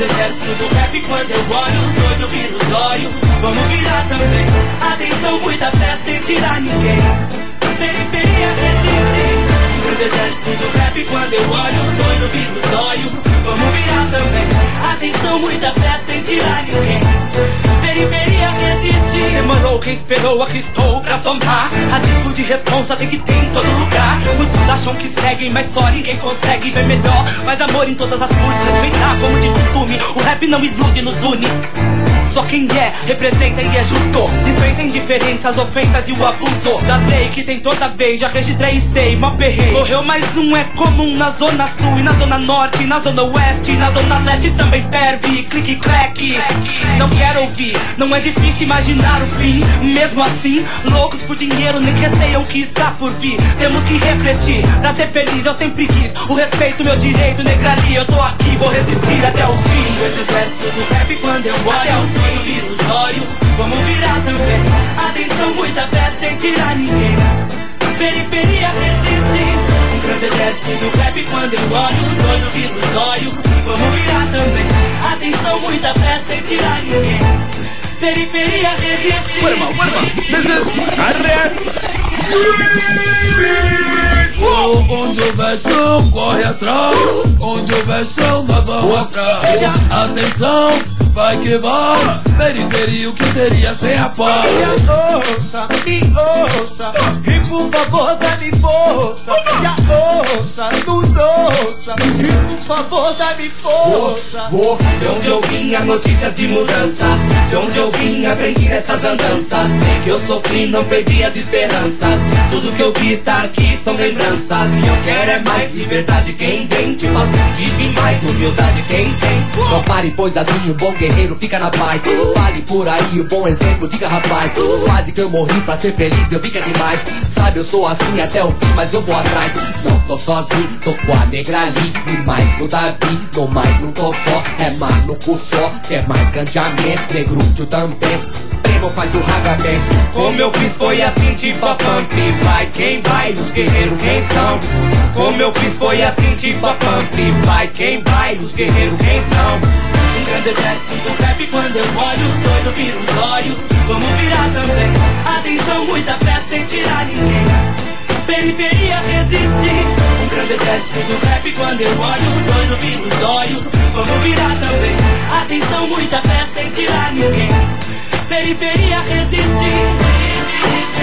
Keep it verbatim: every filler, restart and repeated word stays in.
exército do rap, quando eu olho, os doidos viram os olhos. Vamos virar também. Atenção, muita fé sem tirar ninguém. Periferia resiste. Um grande exército do rap, quando eu olho, os doidos viram os olhos. Vamos virar também. Atenção, muita fé sem tirar ninguém. Periferia resiste. Demorou, quem esperou, aqui estou pra somar. Atitude e responsa tem que ter em todo lugar. Muitos acham que seguem, mas só ninguém consegue ver melhor. Mas amor em todas as cores, respeitar como de costume. O rap não ilude, nos une. Só quem é, representa e é justo. Dispensa indiferenças, ofensas e o abuso da lei que tem toda vez, já registrei e sei, mal perrei. Morreu mais um, é comum na zona sul e na zona norte, na zona oeste, na zona leste também ferve. Clique, clack, não quero ouvir. Não é difícil imaginar o fim. Mesmo assim, loucos por dinheiro nem receiam que está por vir. Temos que refletir, pra ser feliz eu sempre quis. O respeito, meu direito, negraria. Eu tô aqui, vou resistir até o fim. Esse exército do rap, quando eu olho, eu viro os olhos, vamos virar também. Atenção, muita fé sem tirar ninguém. Periferia resiste. Um grande exército do rap, quando eu olho, os doidos viram os olhos. Vamos virar também. Atenção, muita fé sem tirar ninguém. Periferia resiste. Wait a minute, wait a minute. This is arrest. Onde houver chão, corre atrás. Onde houver chão, nós vamos atrás. Atenção, vai que vai. Periferia, o que seria sem a paz? Me ouça, me ouça, e por favor dá-me força. Me ouça, nos ouça, e por favor dá-me força. De onde eu vinha, notícias de mudanças. De onde eu vim, aprendi nessas andanças. Sei que eu sofri, não perdi as esperanças. Tudo que eu vi está aqui são lembranças. Que eu quero é mais liberdade, quem vem. Tipo assim, vive mais humildade, quem tem. Não pare, pois assim o bom guerreiro fica na paz. Fale por aí o bom exemplo, diga rapaz. Quase que eu morri pra ser feliz, eu fica demais. Sabe, eu sou assim até o fim, mas eu vou atrás. Não tô sozinho, tô com a negra ali. E mais do Davi, no mais não tô só. É maluco só, quer mais canteamento. Negrúcio também, primo faz o ragabé. Como eu fiz foi assim, tipo a pump. Vai quem vai, os guerreiros quem são. Como eu fiz foi assim, tipo a pump. Vai quem vai, os guerreiros quem são. Um grande exército do rap, quando eu olho, os doidos viram os olhos. Vamos virar também. Atenção, muita fé sem tirar ninguém. Periferia resiste. Um grande exército do rap, quando eu olho, os doidos viram os olhos. Vamos virar também. Atenção, muita fé sem tirar ninguém. Periferia resiste.